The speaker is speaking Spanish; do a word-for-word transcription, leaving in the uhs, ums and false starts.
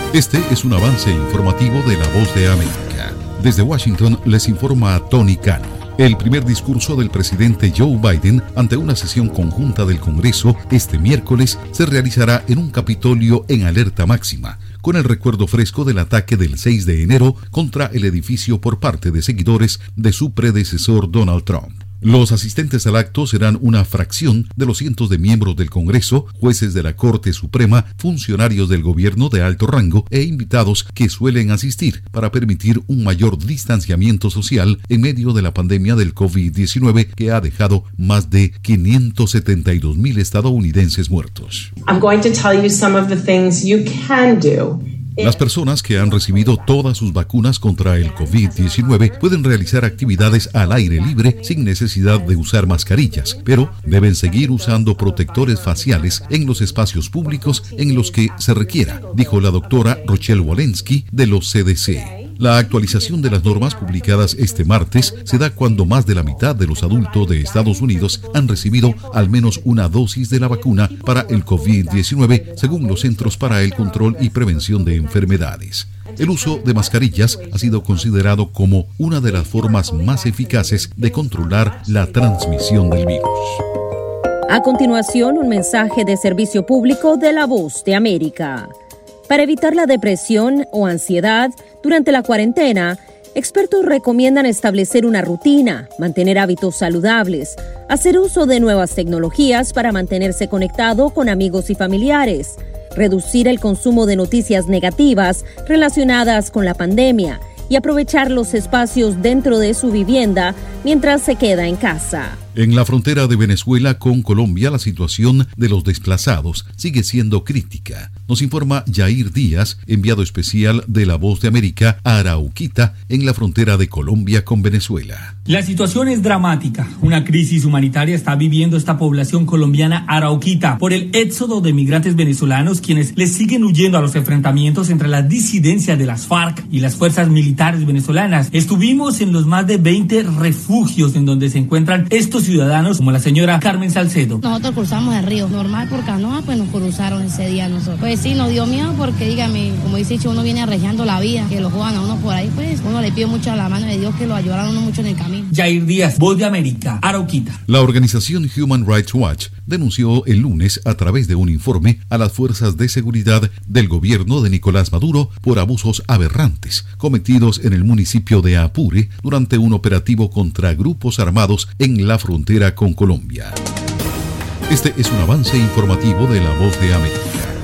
Este es un avance informativo de La Voz de América. Desde Washington les informa Tony Cano. El primer discurso del presidente Joe Biden ante una sesión conjunta del Congreso este miércoles se realizará en un Capitolio en alerta máxima, con el recuerdo fresco del ataque del seis de enero contra el edificio por parte de seguidores de su predecesor Donald Trump. Los asistentes al acto serán una fracción de los cientos de miembros del Congreso, jueces de la Corte Suprema, funcionarios del gobierno de alto rango e invitados que suelen asistir para permitir un mayor distanciamiento social en medio de la pandemia del COVID diecinueve que ha dejado más de quinientos setenta y dos mil estadounidenses muertos. I'm going to tell you some of the things you can do. Las personas que han recibido todas sus vacunas contra el COVID diecinueve pueden realizar actividades al aire libre sin necesidad de usar mascarillas, pero deben seguir usando protectores faciales en los espacios públicos en los que se requiera, dijo la doctora Rochelle Walensky de los C D C. La actualización de las normas publicadas este martes se da cuando más de la mitad de los adultos de Estados Unidos han recibido al menos una dosis de la vacuna para el COVID diecinueve, según los Centros para el Control y Prevención de Enfermedades. El uso de mascarillas ha sido considerado como una de las formas más eficaces de controlar la transmisión del virus. A continuación, un mensaje de servicio público de La Voz de América. Para evitar la depresión o ansiedad durante la cuarentena, expertos recomiendan establecer una rutina, mantener hábitos saludables, hacer uso de nuevas tecnologías para mantenerse conectado con amigos y familiares, reducir el consumo de noticias negativas relacionadas con la pandemia y aprovechar los espacios dentro de su vivienda mientras se queda en casa. En la frontera de Venezuela con Colombia, la situación de los desplazados sigue siendo crítica. Nos informa Yair Díaz, enviado especial de La Voz de América a Arauquita, en la frontera de Colombia con Venezuela. La situación es dramática. Una crisis humanitaria está viviendo esta población colombiana arauquita por el éxodo de migrantes venezolanos, quienes les siguen huyendo a los enfrentamientos entre las disidencias de las FARC y las fuerzas militares venezolanas. Estuvimos en los más de veinte refugios en donde se encuentran estos ciudadanos, como la señora Carmen Salcedo. Nosotros cruzamos el río normal por canoa, pues nos cruzaron ese día nosotros. Pues sí, nos dio miedo porque, dígame, como dice, uno viene arreglando la vida, que lo juegan a uno por ahí, pues uno le pide mucho a la mano de Dios que lo ayudaran a uno mucho en el camino. Yair Díaz, Voz de América, Arauquita. La organización Human Rights Watch denunció el lunes a través de un informe a las fuerzas de seguridad del gobierno de Nicolás Maduro por abusos aberrantes cometidos en el municipio de Apure durante un operativo contra grupos armados en la frontera con Colombia. Este es un avance informativo de La Voz de América.